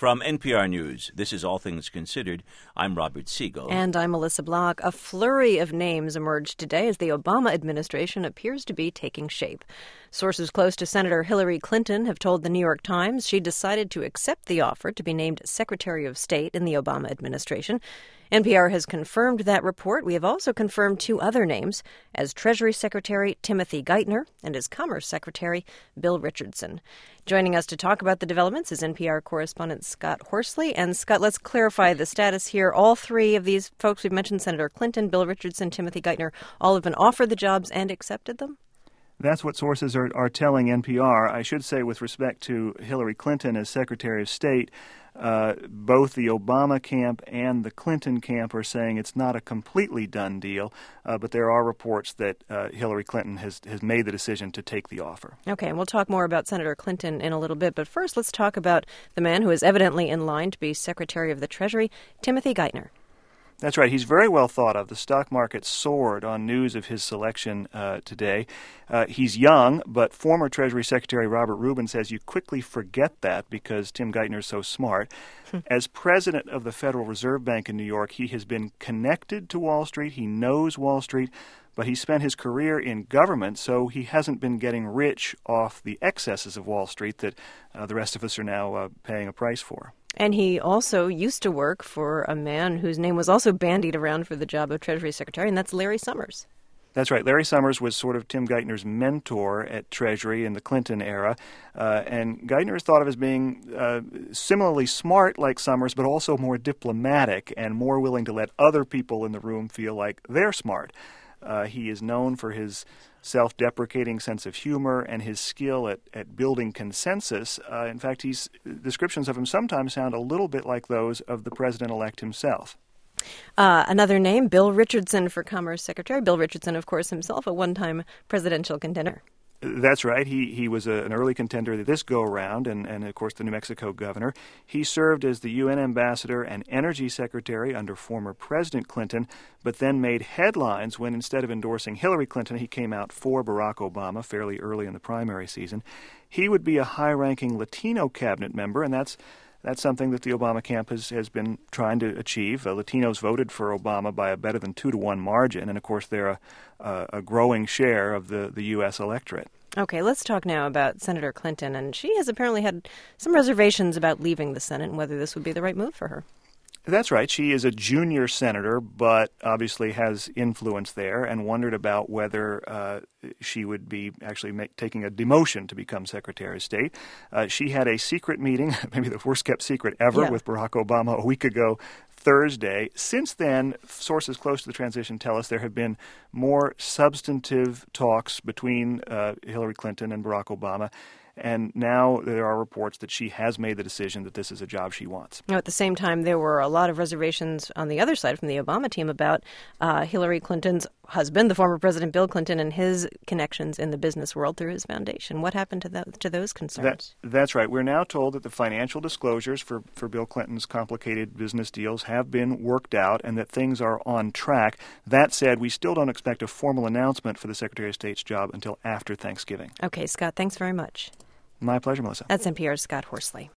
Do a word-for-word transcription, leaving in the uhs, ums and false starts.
From N P R News, this is All Things Considered. I'm Robert Siegel. And I'm Melissa Block. A flurry of names emerged today as the Obama administration appears to be taking shape. Sources close to Senator Hillary Clinton have told the New York Times she decided to accept the offer to be named Secretary of State in the Obama administration. N P R has confirmed that report. We have also confirmed two other names, as Treasury Secretary Timothy Geithner and as Commerce Secretary Bill Richardson. Joining us to talk about the developments is N P R correspondent Scott Horsley. And Scott, let's clarify the status here. All three of these folks we've mentioned, Senator Clinton, Bill Richardson, Timothy Geithner, all have been offered the jobs and accepted them? That's what sources are, are telling N P R. I should say, with respect to Hillary Clinton as Secretary of State, uh, both the Obama camp and the Clinton camp are saying it's not a completely done deal, uh, but there are reports that uh, Hillary Clinton has, has made the decision to take the offer. Okay, and we'll talk more about Senator Clinton in a little bit, but first let's talk about the man who is evidently in line to be Secretary of the Treasury, Timothy Geithner. That's right. He's very well thought of. The stock market soared on news of his selection uh, today. Uh, he's young, but former Treasury Secretary Robert Rubin says you quickly forget that because Tim Geithner's so smart. As president of the Federal Reserve Bank in New York, he has been connected to Wall Street. He knows Wall Street, but he spent his career in government, so he hasn't been getting rich off the excesses of Wall Street that uh, the rest of us are now uh, paying a price for. And he also used to work for a man whose name was also bandied around for the job of Treasury Secretary, and that's Larry Summers. That's right. Larry Summers was sort of Tim Geithner's mentor at Treasury in the Clinton era. Uh, and Geithner is thought of as being uh, similarly smart like Summers, but also more diplomatic and more willing to let other people in the room feel like they're smart. Uh, he is known for his self-deprecating sense of humor and his skill at, at building consensus. Uh, in fact, he's, descriptions of him sometimes sound a little bit like those of the president-elect himself. Uh, another name, Bill Richardson for Commerce Secretary. Bill Richardson, of course, himself a one-time presidential contender. That's right. He he was a, an early contender this go-around, and, and, of course, the New Mexico governor. He served as the U N ambassador and energy secretary under former President Clinton, but then made headlines when, instead of endorsing Hillary Clinton, he came out for Barack Obama fairly early in the primary season. He would be a high-ranking Latino cabinet member, and that's That's something that the Obama camp has, has been trying to achieve. Uh, Latinos voted for Obama by a better than two to one margin, and of course they're a, a, a growing share of the, the U S electorate. Okay, let's talk now about Senator Clinton, and she has apparently had some reservations about leaving the Senate and whether this would be the right move for her. That's right. She is a junior senator, but obviously has influence there, and wondered about whether uh, she would be actually make, taking a demotion to become Secretary of State. Uh, she had a secret meeting, maybe the worst-kept secret ever, yeah. with Barack Obama a week ago Thursday. Since then, sources close to the transition tell us there have been more substantive talks between uh, Hillary Clinton and Barack Obama. And now there are reports that she has made the decision that this is a job she wants. Now, at the same time, there were a lot of reservations on the other side from the Obama team about uh, Hillary Clinton's husband, the former President Bill Clinton, and his connections in the business world through his foundation. What happened to, that, to those concerns? That, that's right. We're now told that the financial disclosures for, for Bill Clinton's complicated business deals have been worked out and that things are on track. That said, we still don't expect a formal announcement for the Secretary of State's job until after Thanksgiving. Okay, Scott, thanks very much. My pleasure, Melissa. That's N P R's Scott Horsley.